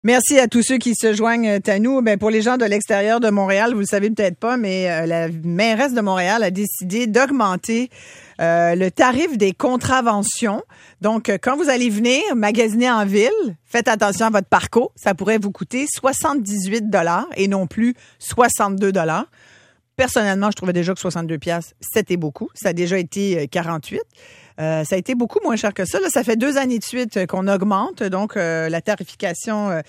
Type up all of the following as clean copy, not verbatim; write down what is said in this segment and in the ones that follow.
Merci à tous ceux qui se joignent à nous. Ben, pour les gens de l'extérieur de Montréal, vous le savez peut-être pas, mais la mairesse de Montréal a décidé d'augmenter le tarif des contraventions. Donc, quand vous allez venir magasiner en ville, faites attention à votre parcours. Ça pourrait vous coûter 78 $ et non plus 62 $. Personnellement, je trouvais déjà que 62 $, c'était beaucoup. Ça a déjà été 48. Ça a été beaucoup moins cher que ça. Là, ça fait 2 années de suite qu'on augmente donc la tarification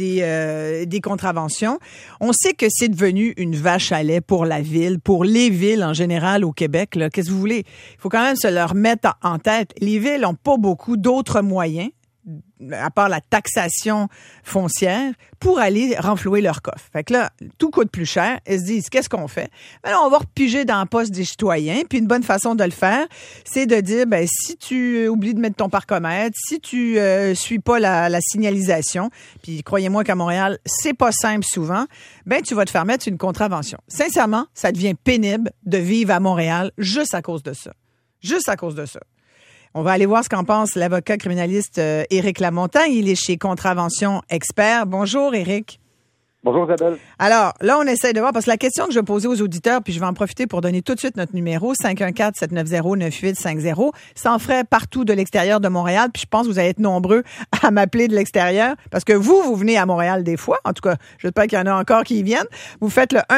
des contraventions. On sait que c'est devenu une vache à lait pour la ville, pour les villes en général au Québec. Là. Qu'est-ce que vous voulez? Il faut quand même se leur mettre en tête. Les villes n'ont pas beaucoup d'autres moyens, à part la taxation foncière, pour aller renflouer leur coffre. Fait que là, tout coûte plus cher. Elles se disent, qu'est-ce qu'on fait? Ben là, on va repiger dans la poche des citoyens. Puis une bonne façon de le faire, c'est de dire, ben si tu oublies de mettre ton parcomètre, si tu suis pas la signalisation, puis croyez-moi qu'à Montréal, c'est pas simple souvent, ben tu vas te faire mettre une contravention. Sincèrement, ça devient pénible de vivre à Montréal juste à cause de ça. Juste à cause de ça. On va aller voir ce qu'en pense l'avocat criminaliste Éric Lamontagne. Il est chez Contravention Expert. Bonjour, Éric. Bonjour, Isabelle. Alors, là, on essaie de voir, parce que la question que je vais poser aux auditeurs, puis je vais en profiter pour donner tout de suite notre numéro, 514-790-9850, sans frais partout de l'extérieur de Montréal, puis je pense que vous allez être nombreux à m'appeler de l'extérieur, parce que vous venez à Montréal des fois, en tout cas, j'espère qu'il y en a encore qui y viennent. Vous faites le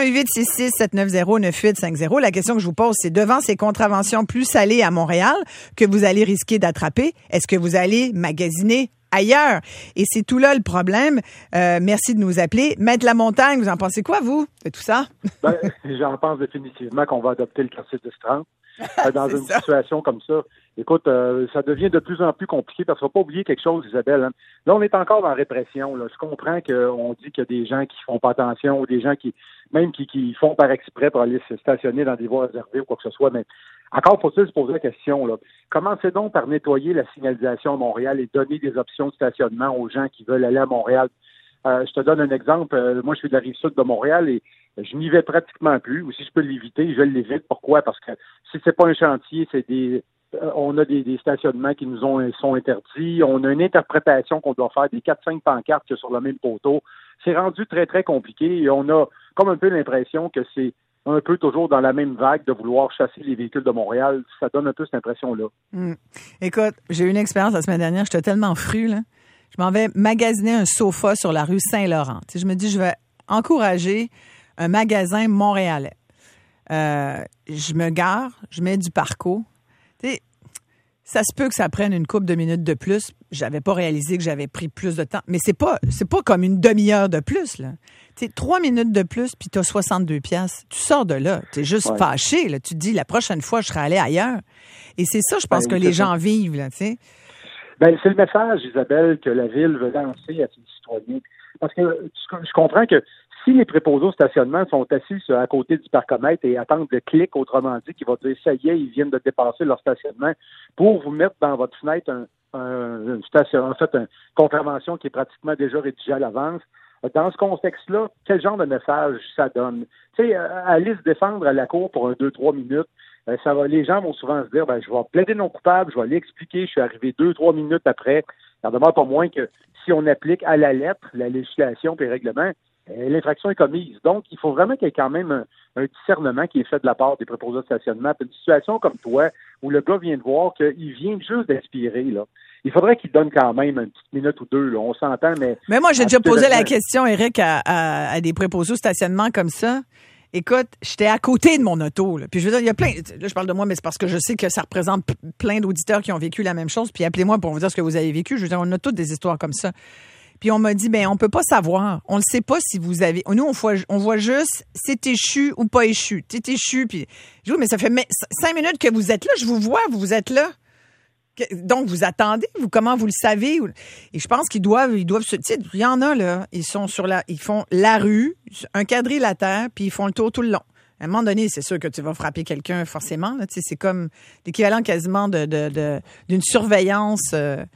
1-866-790-9850. La question que je vous pose, c'est devant ces contraventions plus salées à Montréal que vous allez risquer d'attraper, est-ce que vous allez magasiner ailleurs? Et c'est tout là le problème. Merci de nous appeler. Maître Lamontagne, vous en pensez quoi, vous, de tout ça? Ben, j'en pense définitivement qu'on va adopter le quartier 10-30 dans une situation comme ça. Écoute, ça devient de plus en plus compliqué parce qu'il ne faut pas oublier quelque chose, Isabelle. Hein. Là, on est encore dans la répression. Là. Je comprends qu'on dit qu'il y a des gens qui font pas attention ou des gens qui font par exprès pour aller se stationner dans des voies réservées ou quoi que ce soit, mais encore faut-il se poser la question, là. Commencez donc par nettoyer la signalisation à Montréal et donner des options de stationnement aux gens qui veulent aller à Montréal. Je te donne un exemple. Moi, je suis de la Rive-Sud de Montréal et je n'y vais pratiquement plus. Ou si je peux l'éviter, je l'évite. Pourquoi? Parce que si c'est pas un chantier, on a des stationnements qui sont interdits. On a une interprétation qu'on doit faire des 4-5 pancartes qu'il y a sur le même poteau. C'est rendu très, très compliqué et on a comme un peu l'impression que c'est un peu toujours dans la même vague de vouloir chasser les véhicules de Montréal. Ça donne un peu cette impression-là. Écoute, j'ai eu une expérience la semaine dernière. J'étais tellement fru, là. Je m'en vais magasiner un sofa sur la rue Saint-Laurent. Tu sais, je me dis, je vais encourager un magasin montréalais. Je me gare, je mets du parcours. Tu sais, ça se peut que ça prenne une couple de minutes de plus. J'avais pas réalisé que j'avais pris plus de temps. Mais c'est pas comme une demi-heure de plus, là. Tu sais, 3 minutes de plus, puis tu as 62 $. Tu sors de là. Tu es juste fâché, là. Tu te dis, la prochaine fois, je serai allé ailleurs. Et c'est ça, je pense, que les gens vivent, là, tu sais. Ben, c'est le message, Isabelle, que la Ville veut lancer à ses citoyens. Parce que je comprends que si les préposés au stationnement sont assis à côté du parcomètre et attendent le clic, autrement dit, qui va dire ça y est, ils viennent de dépasser leur stationnement, pour vous mettre dans votre fenêtre une contravention qui est pratiquement déjà rédigée à l'avance. Dans ce contexte-là, quel genre de message ça donne? Tu sais, aller se défendre à la cour pour 2-3 minutes, les gens vont souvent se dire, je vais plaider non coupable, je vais aller expliquer, je suis arrivé 2-3 minutes après. Ça ne demande pas moins que si on applique à la lettre la législation et les règlements, l'infraction est commise. Donc, il faut vraiment qu'il y ait quand même un discernement qui est fait de la part des préposés de stationnement. Puis une situation comme toi, où le gars vient de voir qu'il vient juste d'expirer, là. Il faudrait qu'il donne quand même une petite minute ou deux, là. On s'entend, mais... Mais moi, j'ai déjà posé la question, Éric, à des préposés au stationnement comme ça. Écoute, j'étais à côté de mon auto, là. Puis je veux dire, il y a plein... Là, je parle de moi, mais c'est parce que je sais que ça représente plein d'auditeurs qui ont vécu la même chose. Puis appelez-moi pour vous dire ce que vous avez vécu. Je veux dire, on a toutes des histoires comme ça. Puis on m'a dit, on peut pas savoir. On ne sait pas si vous avez... Nous, on voit juste c'est échu ou pas échu. C'est échu, puis... Je dis, mais ça fait 5 minutes que vous êtes là. Je vous vois, vous êtes là. Donc, vous attendez? Comment vous le savez? Et je pense qu'ils doivent se... Tu sais, il y en a, là, ils font la rue, un quadrilatère, puis ils font le tour tout le long. À un moment donné, c'est sûr que tu vas frapper quelqu'un, forcément. Là, tu sais, c'est comme l'équivalent quasiment d'une surveillance...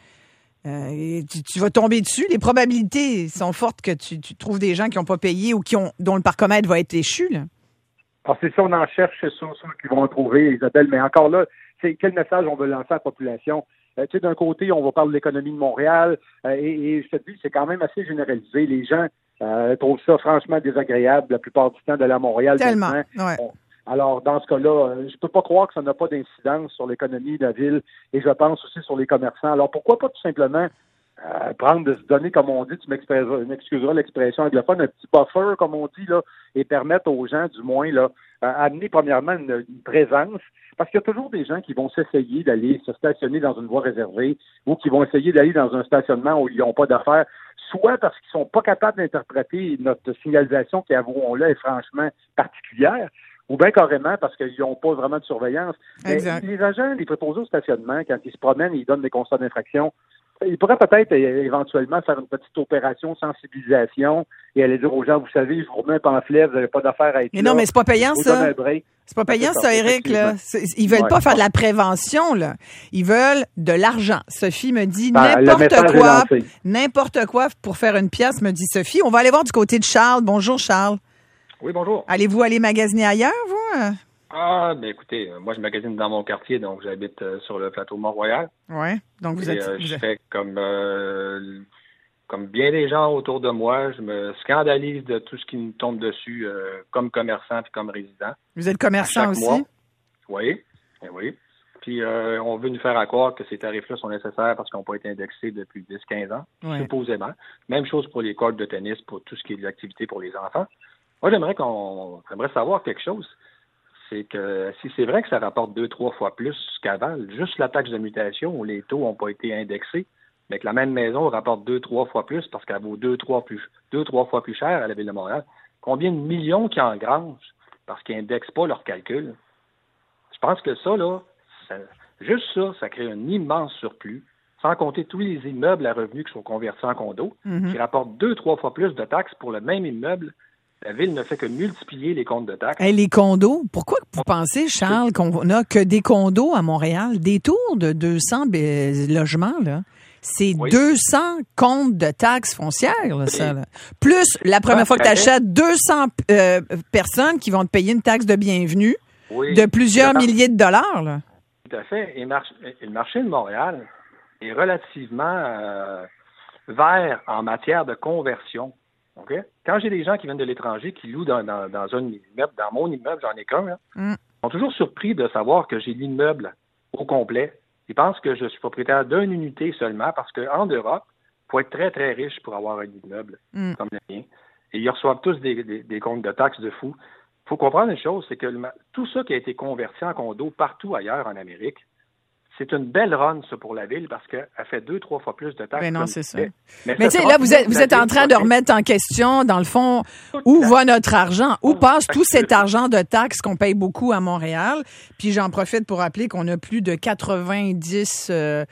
tu vas tomber dessus. Les probabilités sont fortes que tu trouves des gens qui n'ont pas payé ou dont le parcomètre va être échu, là. Alors, c'est ça, on en cherche, c'est sûr qu'ils vont en trouver, Isabelle. Mais encore là, c'est quel message on veut lancer à la population? tu sais, d'un côté, on va parler de l'économie de Montréal, et je te dis, c'est quand même assez généralisé. Les gens trouvent ça franchement désagréable la plupart du temps d'aller à Montréal. Tellement, ouais. Alors, dans ce cas-là, je peux pas croire que ça n'a pas d'incidence sur l'économie de la ville et je pense aussi sur les commerçants. Alors, pourquoi pas tout simplement prendre de se donner, comme on dit, tu m'excuseras l'expression anglophone, un petit buffer, comme on dit, là, et permettre aux gens, du moins, là, amener premièrement une présence, parce qu'il y a toujours des gens qui vont s'essayer d'aller se stationner dans une voie réservée ou qui vont essayer d'aller dans un stationnement où ils n'ont pas d'affaires, soit parce qu'ils sont pas capables d'interpréter notre signalisation qui, avouons-le, est franchement particulière, ou bien carrément parce qu'ils n'ont pas vraiment de surveillance. Exact. Les agents, les préposés au stationnement, quand ils se promènent et ils donnent des constats d'infraction, ils pourraient peut-être éventuellement faire une petite opération sensibilisation et aller dire aux gens, vous savez, je vous remets un pamphlet, vous n'avez pas d'affaires à être mais là. Non, mais c'est pas payant, ça. C'est pas Ben, payant, ça, Éric. Là. Ils veulent pas faire de la prévention, là. Ils veulent de l'argent. Sophie me dit n'importe quoi pour faire une pièce, me dit Sophie. On va aller voir du côté de Charles. Bonjour, Charles. Oui, bonjour. Allez-vous aller magasiner ailleurs, vous? Ben écoutez, moi je magasine dans mon quartier, donc j'habite sur le plateau Mont-Royal. Oui, donc vous êtes... je fais comme bien des gens autour de moi, je me scandalise de tout ce qui me tombe dessus comme commerçant puis comme résident. Vous êtes commerçant aussi? Mois. Oui. Puis on veut nous faire croire que ces tarifs-là sont nécessaires parce qu'ils n'ont pas été indexés depuis 10-15 ans, supposément. Même chose pour les cordes de tennis, pour tout ce qui est de l'activité pour les enfants. Moi, j'aimerais savoir quelque chose. C'est que si c'est vrai que ça rapporte 2-3 fois plus qu'avant, juste la taxe de mutation où les taux n'ont pas été indexés, mais que la même maison rapporte 2-3 fois plus parce qu'elle vaut 2-3 fois plus cher à la Ville de Montréal, combien de millions qui engrangent parce qu'ils n'indexent pas leurs calculs? Je pense que ça, juste ça crée un immense surplus, sans compter tous les immeubles à revenus qui sont convertis en condos, qui rapportent 2-3 fois plus de taxes pour le même immeuble. La Ville ne fait que multiplier les comptes de taxes. Les condos, pourquoi vous pensez, Charles, qu'on n'a que des condos à Montréal? Des tours de 200 logements, là. C'est 200 comptes de taxes foncières, là, ça. Là. Plus, la première fois que tu achètes, 200 personnes qui vont te payer une taxe de bienvenue de plusieurs milliers de dollars. Là. Tout à fait. Et le marché de Montréal est relativement vert en matière de conversion. Okay? Quand j'ai des gens qui viennent de l'étranger qui louent dans un immeuble, dans mon immeuble, j'en ai qu'un, ils sont toujours surpris de savoir que j'ai l'immeuble au complet. Ils pensent que je suis propriétaire d'une unité seulement parce qu'en Europe, il faut être très, très riche pour avoir un immeuble comme le mien. Et ils reçoivent tous des comptes de taxes de fous. Il faut comprendre une chose, c'est que tout ça qui a été converti en condo partout ailleurs en Amérique, c'est une belle run, ça, pour la Ville, parce qu'elle fait 2-3 fois plus de taxes. Mais non, c'est ça. Mais tu sais, là, vous êtes en train de remettre en question, dans le fond, où va notre argent? Où passe tout cet argent de taxes qu'on paye beaucoup à Montréal? Puis j'en profite pour rappeler qu'on a plus de 90...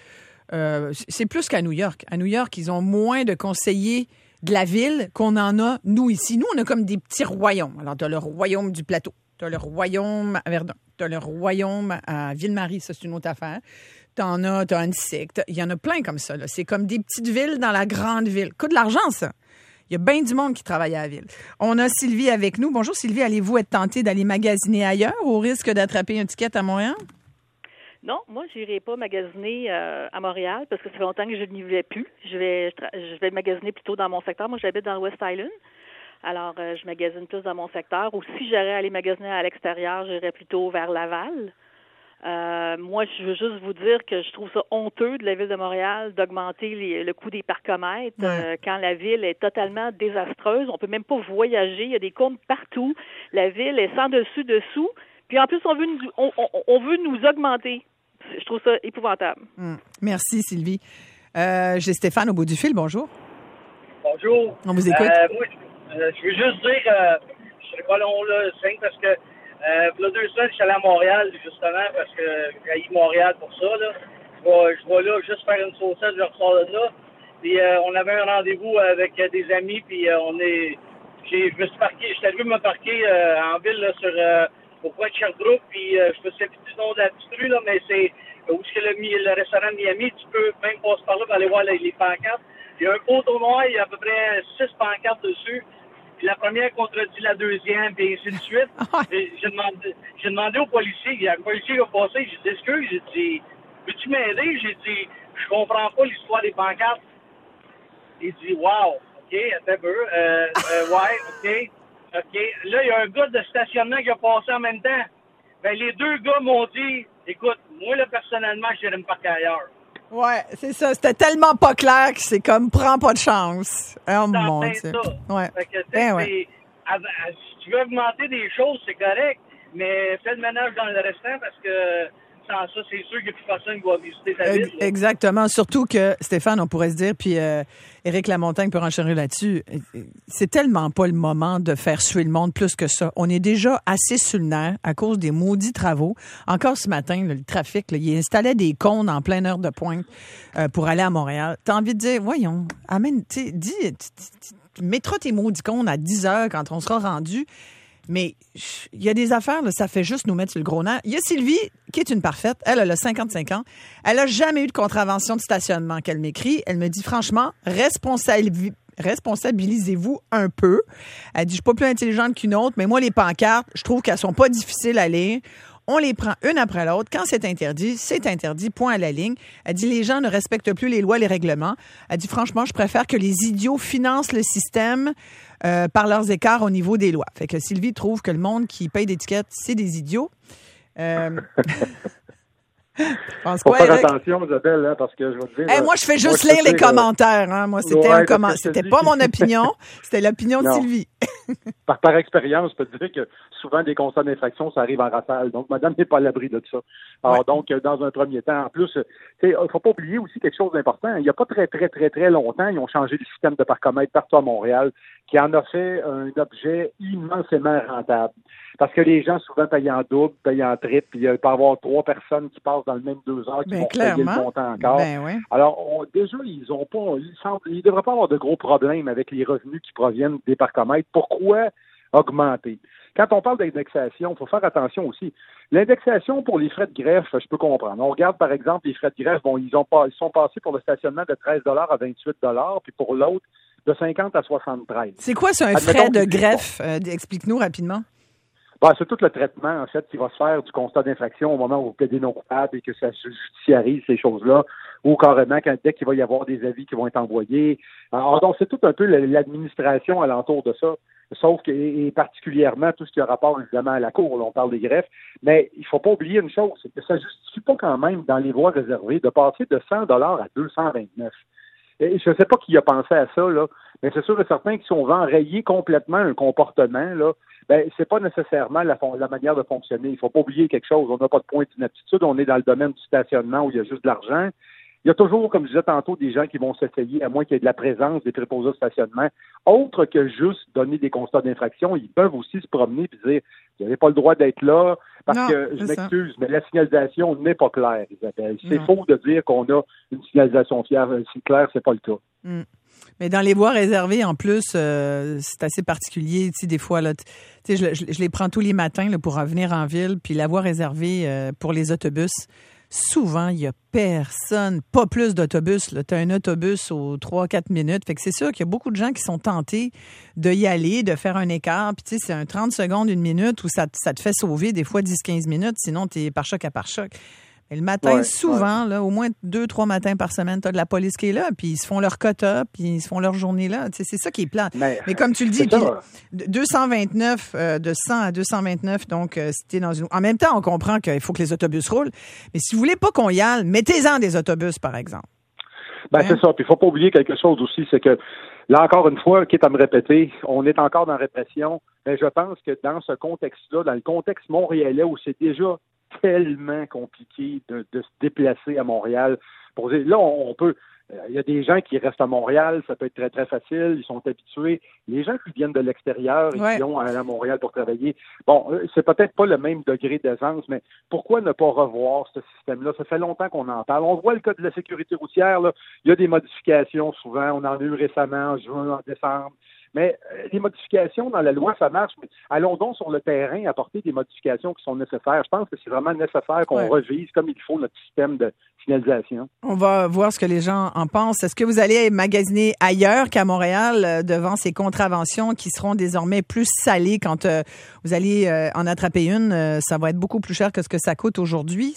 c'est plus qu'à New York. À New York, ils ont moins de conseillers de la Ville qu'on en a, nous, ici. Nous, on a comme des petits royaumes. Alors, tu as le royaume du Plateau. Tu as le royaume à Verdun. Tu as le royaume à Ville-Marie, ça, c'est une autre affaire. Tu as Annecy. Il y en a plein comme ça. Là. C'est comme des petites villes dans la grande ville. Coûte de l'argent, ça. Il y a bien du monde qui travaille à la ville. On a Sylvie avec nous. Bonjour, Sylvie. Allez-vous être tentée d'aller magasiner ailleurs au risque d'attraper un ticket à Montréal? Non, moi, je n'irai pas magasiner à Montréal parce que ça fait longtemps que je n'y vais plus. Je vais magasiner plutôt dans mon secteur. Moi, j'habite dans le West Island. Alors, je magasine plus dans mon secteur. Ou si j'aurais à aller magasiner à l'extérieur, j'irais plutôt vers Laval. Moi, je veux juste vous dire que je trouve ça honteux de la Ville de Montréal d'augmenter le coût des parcomètres quand la Ville est totalement désastreuse. On peut même pas voyager. Il y a des comptes partout. La Ville est sans dessus-dessous. Puis en plus, on veut nous augmenter. Je trouve ça épouvantable. Merci, Sylvie. J'ai Stéphane au bout du fil. Bonjour. Bonjour. On vous écoute. Moi, je veux juste dire, je serai pas long là, parce que il y a 2 semaines, je suis allé à Montréal, justement, parce que j'ai Montréal pour ça. Là. Je vais là juste faire une saucette, je ressors de là. Puis on avait un rendez-vous avec des amis, puis je me suis parqué, je suis arrivé me parquer en ville là, au coin de Sherbrooke, puis je me souviens plus du nom de la petite rue, là, mais c'est où est-ce que le restaurant de Miami, tu peux même passer par là pour aller voir les pancartes. Il y a un poteau noir, il y a à peu près 6 pancartes dessus. Puis la première contredit la deuxième, puis ainsi de suite. J'ai demandé au policier, il y a un policier qui a passé, j'ai dit excuse, j'ai dit peux-tu m'aider? J'ai dit, je comprends pas l'histoire des pancartes. Il dit, wow, OK, attends un peu. Ouais, OK. Là, il y a un gars de stationnement qui a passé en même temps. Ben, les deux gars m'ont dit, écoute, moi, là, personnellement, j'irai me parquer ailleurs. Ouais, c'est ça. C'était tellement pas clair que c'est comme, prends pas de chance. Oh mon Dieu. Ouais. Fait que, si tu veux augmenter des choses, c'est correct, mais fais le ménage dans le restant parce que sans ça, c'est sûr qu'il n'y a plus personne qui va visiter ta ville. Exactement. Surtout que, Stéphane, on pourrait se dire, puis Éric Lamontagne peut renchérir là-dessus, c'est tellement pas le moment de faire suer le monde plus que ça. On est déjà assez sur le nerf à cause des maudits travaux. Encore ce matin, le trafic, il installait des cônes en pleine heure de pointe pour aller à Montréal. T'as envie de dire, voyons, amène, tu mettras tes maudits cônes à 10 heures quand on sera rendu. Mais il y a des affaires, là, ça fait juste nous mettre sur le gros nerf. Il y a Sylvie, qui est une parfaite. Elle a 55 ans. Elle a jamais eu de contravention de stationnement qu'elle m'écrit. Elle me dit, franchement, responsabilisez-vous un peu. Elle dit, je suis pas plus intelligente qu'une autre, mais moi, les pancartes, je trouve qu'elles sont pas difficiles à lire. On les prend une après l'autre. Quand c'est interdit, point à la ligne. Elle dit, les gens ne respectent plus les lois, les règlements. Elle dit, franchement, je préfère que les idiots financent le système par leurs écarts au niveau des lois. Fait que Sylvie trouve que le monde qui paye d'étiquettes, c'est des idiots. Faut faire attention, Isabelle, hein, parce que je vais te dire... moi, je fais juste lire les commentaires. Hein. Moi, c'était un commentaire. C'était pas mon opinion, c'était l'opinion de Sylvie. Par expérience, je peux te dire que souvent, des constats d'infraction, ça arrive en rafale. Donc, madame n'est pas à l'abri de ça. Alors, donc, dans un premier temps, en plus, il ne faut pas oublier aussi quelque chose d'important. Il n'y a pas très longtemps, ils ont changé le système de parcomètre partout à Montréal, qui en a fait un objet immensément rentable. Parce que les gens, souvent, payent en double, payent en triple, puis il peut y avoir 3 personnes qui passent dans le même 2 heures qui vont payer le montant encore. Oui. Alors, déjà, ils devraient pas avoir de gros problèmes avec les revenus qui proviennent des parcomètres. Pourquoi augmenter? Quand on parle d'indexation, il faut faire attention aussi. L'indexation pour les frais de greffe, je peux comprendre. On regarde, par exemple, les frais de greffe. Bon, ils sont passés pour le stationnement de 13 $ à 28 $, puis pour l'autre, de 50 à 73. C'est quoi, c'est un frais de greffe? Explique-nous rapidement. C'est tout le traitement, en fait, qui va se faire du constat d'infraction au moment où vous plaidez non coupable et que ça se judiciarise, ces choses-là, ou carrément dès qu'il va y avoir des avis qui vont être envoyés. Alors, donc, c'est tout un peu l'administration alentour de ça, sauf que, et particulièrement tout ce qui a rapport, évidemment, à la cour, là, on parle des greffes, mais il faut pas oublier une chose, c'est que ça justifie pas quand même, dans les voies réservées, de passer de 100 $ à 229. Et je ne sais pas qui a pensé à ça, là, mais c'est sûr et certain que si on veut enrayer complètement un comportement, là, c'est pas nécessairement la manière de fonctionner. Il faut pas oublier quelque chose. On n'a pas de point d'inaptitude. On est dans le domaine du stationnement où il y a juste de l'argent. Il y a toujours, comme je disais tantôt, des gens qui vont s'essayer, à moins qu'il y ait de la présence des préposés de stationnement. Autre que juste donner des constats d'infraction, ils peuvent aussi se promener et dire « Vous n'avez pas le droit d'être là ». Parce que, je m'excuse, mais la signalisation n'est pas claire, Isabelle. C'est faux de dire qu'on a une signalisation claire, c'est pas le cas. Mais dans les voies réservées, en plus, c'est assez particulier. Tu sais, des fois, là, je les prends tous les matins là, pour revenir en ville. Puis la voie réservée pour les autobus, souvent, il n'y a personne, pas plus d'autobus. Tu as un autobus aux 3-4 minutes. Fait que c'est sûr qu'il y a beaucoup de gens qui sont tentés de y aller, de faire un écart. Puis tu sais, c'est un 30 secondes, 1 minute où ça te fait sauver des fois 10-15 minutes. Sinon, tu es par choc à par choc. Et le matin, souvent, là, au moins 2-3 matins par semaine, tu as de la police qui est là, puis ils se font leur quota, puis ils se font leur journée là. Tu sais, c'est ça qui est plat. Mais comme tu le dis, puis 229, de 100 à 229, donc c'était dans une... En même temps, on comprend qu'il faut que les autobus roulent, mais si vous voulez pas qu'on y aille, mettez-en des autobus, par exemple. C'est ça. Puis il faut pas oublier quelque chose aussi, c'est que là, encore une fois, quitte à me répéter, on est encore dans la répression, mais je pense que dans ce contexte-là, dans le contexte montréalais où c'est déjà tellement compliqué de se déplacer à Montréal. Là, on peut... Il y a des gens qui restent à Montréal, ça peut être très facile, ils sont habitués. Les gens qui viennent de l'extérieur et qui vont aller à Montréal pour travailler, c'est peut-être pas le même degré d'aisance, mais pourquoi ne pas revoir ce système-là? Ça fait longtemps qu'on en parle. On voit le cas de la sécurité routière, là. Il y a des modifications souvent, on en a eu récemment en juin, en décembre. Mais les modifications dans la loi, ça marche. Mais allons donc sur le terrain apporter des modifications qui sont nécessaires. Je pense que c'est vraiment nécessaire qu'on revise comme il faut notre système de signalisation. On va voir ce que les gens en pensent. Est-ce que vous allez magasiner ailleurs qu'à Montréal devant ces contraventions qui seront désormais plus salées quand vous allez en attraper une? Ça va être beaucoup plus cher que ce que ça coûte aujourd'hui.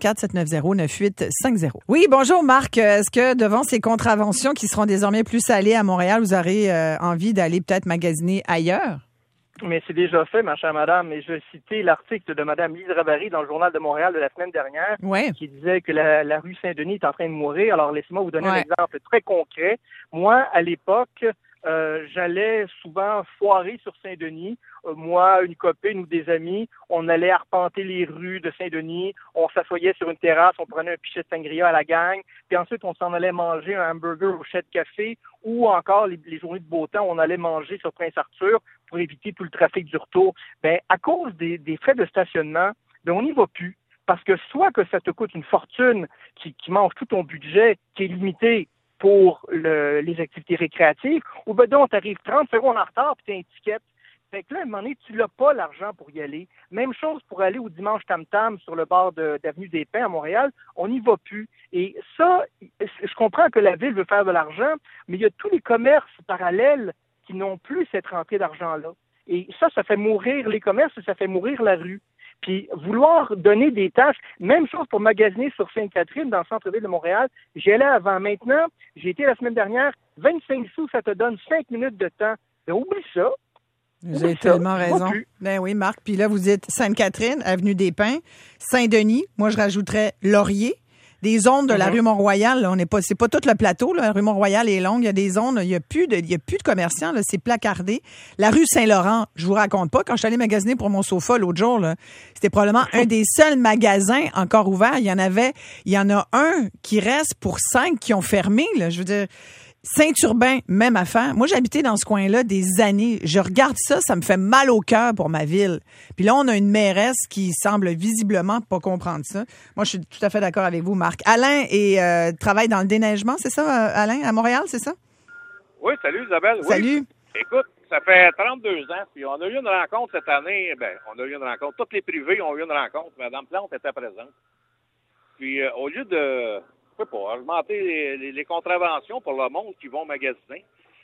514-790-9850. Oui, bonjour Marc. Est-ce que devant ces contraventions qui seront désormais plus salées à Montréal, vous aurez envie d'aller peut-être magasiner ailleurs? Mais c'est déjà fait, ma chère madame. Et je vais citer l'article de madame Lise Ravary dans le Journal de Montréal de la semaine dernière, qui disait que la rue Saint-Denis est en train de mourir. Alors, laissez-moi vous donner un exemple très concret. Moi, à l'époque, j'allais souvent foirer sur Saint-Denis. Moi, une copine ou des amis, on allait arpenter les rues de Saint-Denis, on s'assoyait sur une terrasse, on prenait un pichet de sangria à la gang, puis ensuite on s'en allait manger un hamburger au Chez de Café, ou encore les journées de beau temps, on allait manger sur Prince-Arthur pour éviter tout le trafic du retour. Ben, à cause des frais de stationnement, ben, on n'y va plus. Parce que soit que ça te coûte une fortune qui mange tout ton budget, qui est limité pour les activités récréatives, ou ben donc t'arrives 30 secondes en retard puis t'as une étiquette. Fait que là, à un moment donné, tu n'as pas l'argent pour y aller. Même chose pour aller au Dimanche Tam-Tam sur le bord d'Avenue des Pins à Montréal, on n'y va plus. Et ça, je comprends que la ville veut faire de l'argent, mais il y a tous les commerces parallèles qui n'ont plus cette rentrée d'argent-là. Et ça fait mourir les commerces et ça fait mourir la rue. Puis vouloir donner des tâches, même chose pour magasiner sur Sainte-Catherine dans le centre-ville de Montréal, j'y allais avant. Maintenant, j'ai été la semaine dernière, 25 sous, ça te donne 5 minutes de temps. Ben, oublie ça. Vous avez tellement raison. Ben oui, Marc. Puis là, vous dites Sainte-Catherine, Avenue des Pins, Saint-Denis. Moi, je rajouterais Laurier. Des zones de la rue Mont-Royal, là, c'est pas tout le plateau, là. La rue Mont-Royal est longue. Il y a des zones, il y a plus de commerçants, là. C'est placardé. La rue Saint-Laurent, je vous raconte pas. Quand je suis allée magasiner pour mon sofa l'autre jour, là, c'était probablement un des seuls magasins encore ouverts. Il y en a un qui reste pour 5 qui ont fermé, là. Je veux dire, Saint-Urbain, même affaire. Moi, j'habitais dans ce coin-là des années. Je regarde ça, ça me fait mal au cœur pour ma ville. Puis là, on a une mairesse qui semble visiblement pas comprendre ça. Moi, je suis tout à fait d'accord avec vous, Marc. Alain travaille dans le déneigement, c'est ça, Alain, à Montréal, c'est ça? Oui, salut Isabelle. Salut. Oui. Écoute, ça fait 32 ans, puis on a eu une rencontre cette année. On a eu une rencontre. Toutes les privés ont eu une rencontre. Mme Plante était présente. Puis, au lieu de... Je sais pas, augmenter les contraventions pour le monde qui vont magasiner.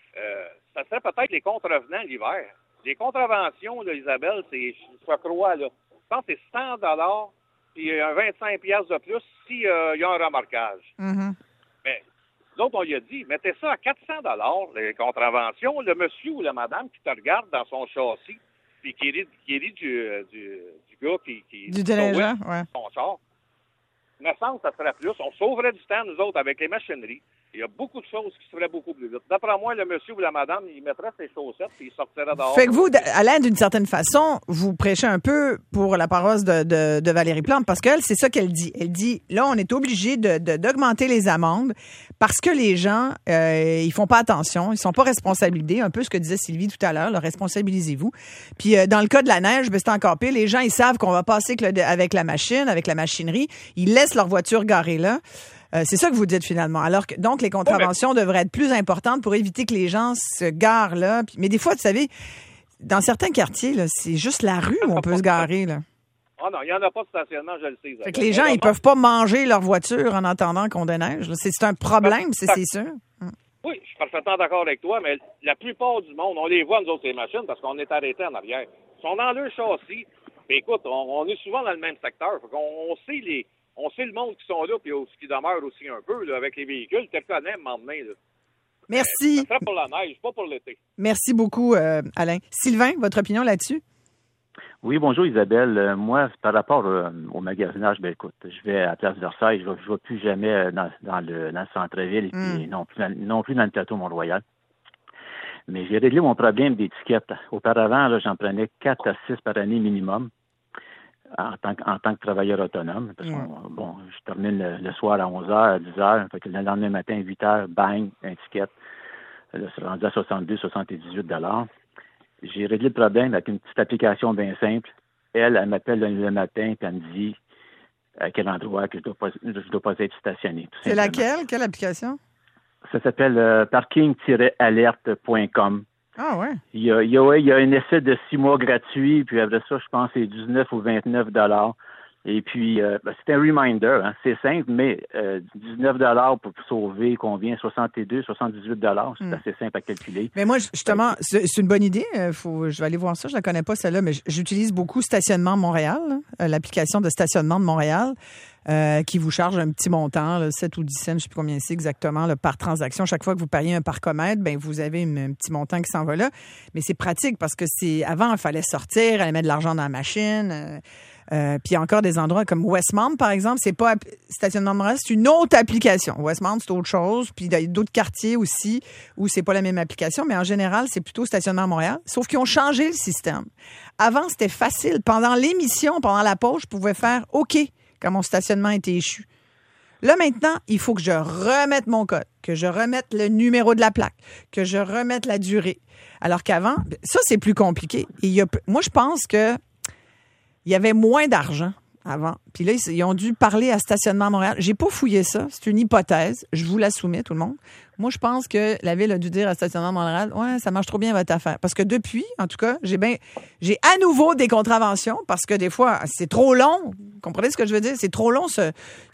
Ça serait peut-être les contrevenants l'hiver. Les contraventions, là, Isabelle, je crois, là, je pense que c'est 100 $, puis un 25 $ de plus s'il y a un remorquage. Mm-hmm. Mais l'autre, on lui a dit, mettez ça à 400 $, les contraventions. Le monsieur ou la madame qui te regarde dans son châssis, puis qui rit du gars qui du déneigeur, ouais. Son char. Me semble que ça serait plus. On sauverait du temps, nous autres, avec les machineries. Il y a beaucoup de choses qui se feraient beaucoup plus vite. D'après moi, le monsieur ou la madame, il mettrait ses chaussettes et il sortirait dehors. Fait que vous, Alain, d'une certaine façon, vous prêchez un peu pour la paroisse de Valérie Plante, parce qu'elle, c'est ça qu'elle dit. Elle dit, là, on est obligé d'augmenter les amendes parce que les gens, ils font pas attention, ils sont pas responsabilisés. Un peu ce que disait Sylvie tout à l'heure, là, responsabilisez-vous. Puis dans le cas de la neige, c'est encore pire. Les gens, ils savent qu'on va passer avec la machine, avec la machinerie. Ils laissent leur voiture garée là. C'est ça que vous dites finalement. Alors que donc les contraventions devraient être plus importantes pour éviter que les gens se garent là. Mais des fois, tu savez, dans certains quartiers, là, c'est juste la rue où on peut se garer. Là. Ah non, il n'y en a pas de stationnement, je le sais. Fait que les gens, ils peuvent pas manger leur voiture en attendant qu'on déneige. Là. C'est un problème, c'est sûr. Oui, je suis parfaitement d'accord avec toi, mais la plupart du monde, on les voit, nous autres, les machines, parce qu'on est arrêtés en arrière. Ils sont dans leur châssis. Puis écoute, on est souvent dans le même secteur. Fait qu'on sait on sait le monde qui sont là, puis qui demeurent aussi un peu là, avec les véhicules. Tu te connais, m'emmener. Merci. Ça serait pour la neige, pas pour l'été. Merci beaucoup, Alain. Sylvain, votre opinion là-dessus? Oui, bonjour Isabelle. Moi, par rapport au magasinage, écoute, je vais à Place Versailles, je ne vais plus jamais dans le centre-ville, et puis non plus dans le plateau Mont-Royal. Mais j'ai réglé mon problème d'étiquette. Auparavant, là, j'en prenais 4 à 6 par année minimum. En tant que travailleur autonome. Parce que, je termine le soir à 11h, à 10h. Fait que le lendemain matin, à 8h, bang, étiquette. Là, c'est rendu à 78 $. J'ai réglé le problème avec une petite application bien simple. Elle m'appelle le matin et elle me dit à quel endroit que je dois pas être stationné. C'est laquelle? Quelle application? Ça s'appelle parking-alerte.com. Ah ouais? Il y a un essai de 6 mois gratuit, puis après ça, je pense que c'est 19 ou 29 $. Et puis, c'est un reminder, hein, c'est simple, mais 19 $ pour sauver combien? 78 $. C'est assez simple à calculer. Mais moi, justement, c'est une bonne idée. Je vais aller voir ça. Je la connais pas, celle-là, mais j'utilise beaucoup Stationnement Montréal, l'application de Stationnement de Montréal, qui vous charge un petit montant, là, 7 ou 10 cents, je ne sais plus combien c'est exactement, là, par transaction. Chaque fois que vous payez un parcomètre, ben vous avez un petit montant qui s'en va là. Mais c'est pratique parce que avant, il fallait sortir, aller mettre de l'argent dans la machine. Puis il y a encore des endroits comme Westmount, par exemple, c'est pas Stationnement de Montréal, c'est une autre application. Westmount, c'est autre chose. Puis il y a d'autres quartiers aussi où c'est pas la même application, mais en général, c'est plutôt Stationnement de Montréal. Sauf qu'ils ont changé le système. Avant, c'était facile. Pendant l'émission, pendant la pause, je pouvais faire OK quand mon stationnement était échu. Là, maintenant, il faut que je remette mon code, que je remette le numéro de la plaque, que je remette la durée. Alors qu'avant, ça, c'est plus compliqué. Et moi, je pense que il y avait moins d'argent avant. Puis là, ils ont dû parler à Stationnement Montréal. J'ai pas fouillé ça. C'est une hypothèse. Je vous la soumets, tout le monde. Moi, je pense que la Ville a dû dire à Stationnement Montréal, ouais, ça marche trop bien votre affaire. Parce que depuis, en tout cas, j'ai à nouveau des contraventions parce que des fois, c'est trop long. Vous comprenez ce que je veux dire? C'est trop long se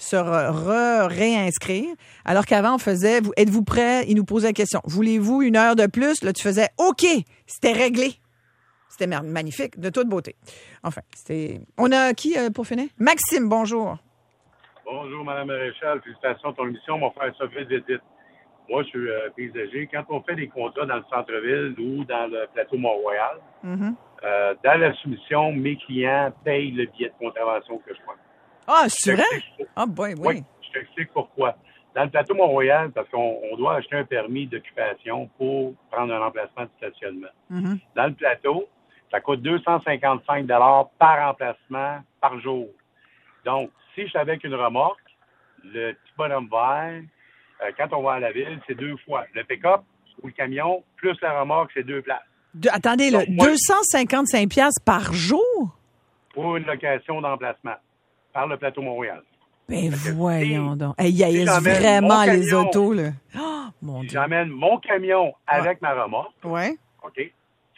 réinscrire. Alors qu'avant, on faisait, êtes-vous prêt? Ils nous posaient la question. Voulez-vous 1 heure de plus? Là, tu faisais OK. C'était réglé. C'était magnifique, de toute beauté. Enfin, on a qui pour finir? Maxime, bonjour. Bonjour, Mme Maréchal. Félicitations pour ton émission. On va faire ça vite. Moi, je suis paysager. Quand on fait des contrats dans le centre-ville ou dans le plateau Mont-Royal, dans la soumission, mes clients payent le billet de contravention que je prends. Ah, c'est vrai? Ah, oui. Oui, je t'explique pourquoi. Dans le plateau Mont-Royal, parce qu'on doit acheter un permis d'occupation pour prendre un emplacement de stationnement. Dans le plateau, ça coûte 255 $ par emplacement par jour. Donc, si je suis avec une remorque, le petit bonhomme vert, quand on va à la ville, c'est 2 fois. Le pick-up ou le camion, plus la remorque, c'est 2 places. Attendez, donc, 255 $ par jour? Pour une location d'emplacement par le plateau Montréal. Ben voyons donc. Il y a vraiment les autos, là. Oh, mon Dieu. J'emmène mon camion avec ma remorque. Ouais. OK.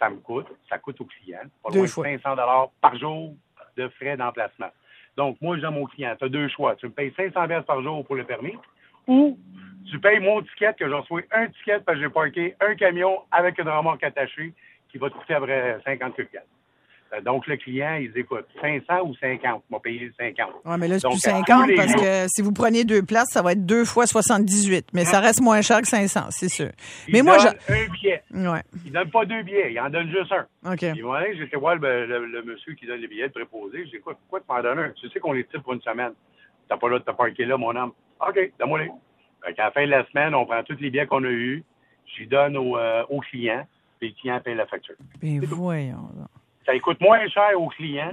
Ça coûte au client, pas loin de 500 $ par jour de frais d'emplacement. Donc, moi, je dis à mon client, tu as 2 choix. Tu me payes 500 $ par jour pour le permis ou tu payes mon ticket, que j'en reçois un ticket parce que j'ai parké un camion avec une remorque attachée qui va te coûter à peu près 50 $. Donc, le client, il dit, écoute, 500 ou 50? Il m'a payé 50. Oui, mais là, c'est plus 50 parce que si vous prenez 2 places, ça va être 2 fois 78. Mais ça reste moins cher que 500, c'est sûr. Il donne un billet. Ouais. Il donne pas 2 billets, il en donne juste un. OK. Puis, voilà, j'étais voir le monsieur qui donne les billets, le préposé. Je dis, écoute, pourquoi tu m'en donnes un? Tu sais qu'on les tire pour une semaine. T'as pas là de te parker là, mon homme. OK, donne-moi-les. À la fin de la semaine, on prend tous les billets qu'on a eus, j'y donne au client, puis le client paye la facture. Ben voyons. Ça coûte moins cher aux clients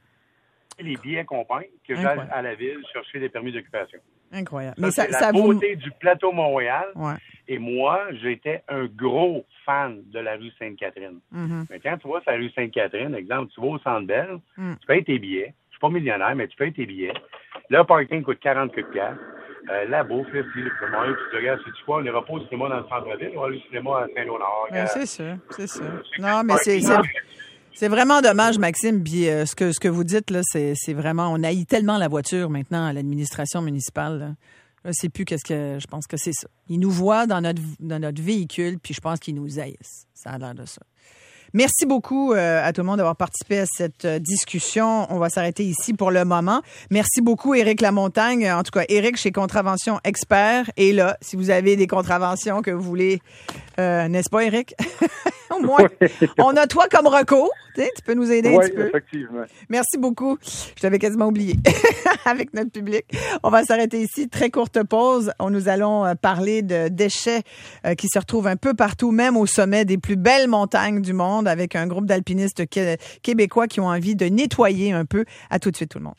les billets qu'on paye que j'aille à la ville chercher des permis d'occupation. Incroyable. Mais c'est la beauté du plateau Mont-Royal. Ouais. Et moi, j'étais un gros fan de la rue Sainte-Catherine. Mais quand tu vas sur la rue Sainte-Catherine, exemple, tu vas au Centre Bell, tu payes tes billets. Je suis pas millionnaire, mais tu payes tes billets. Le parking coûte 40 $. La bouffe, le cinéma, tu te regardes, si tu vois, on n'ira pas au cinéma dans le centre-ville, on va aller au cinéma à Saint-Léonard. C'est ça. Non, mais c'est vraiment dommage, Maxime. Puis ce que vous dites, là, c'est vraiment, on haït tellement la voiture maintenant à l'administration municipale. Là, c'est plus je pense que c'est ça. Ils nous voient dans notre véhicule, puis je pense qu'ils nous haïssent. Ça a l'air de ça. Merci beaucoup à tout le monde d'avoir participé à cette discussion. On va s'arrêter ici pour le moment. Merci beaucoup, Éric Lamontagne. En tout cas, Éric, chez Contravention Expert, est là. Si vous avez des contraventions que vous voulez, n'est-ce pas, Éric? Au moins, on a toi comme recours. Tu peux nous aider un petit peu. Oui, effectivement. Merci beaucoup. Je t'avais quasiment oublié avec notre public. On va s'arrêter ici. Très courte pause. Nous allons parler de déchets qui se retrouvent un peu partout, même au sommet des plus belles montagnes du monde, avec un groupe d'alpinistes québécois qui ont envie de nettoyer un peu. À tout de suite, tout le monde.